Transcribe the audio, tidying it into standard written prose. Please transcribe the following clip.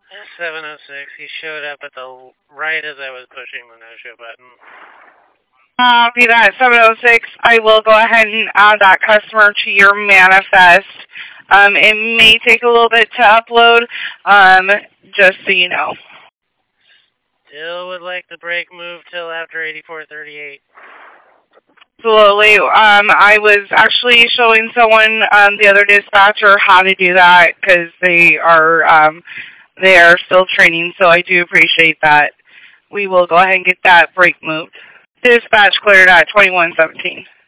706. He showed up at the right as I was pushing the no-show button. Copy that, 706. I will go ahead and add that customer to your manifest. It may take a little bit to upload, just so you know. Still would like the break move till after 8438. Absolutely. I was actually showing someone, the other dispatcher, how to do that because they are still training. So I do appreciate that. We will go ahead and get that break moved. Dispatch cleared at 2117.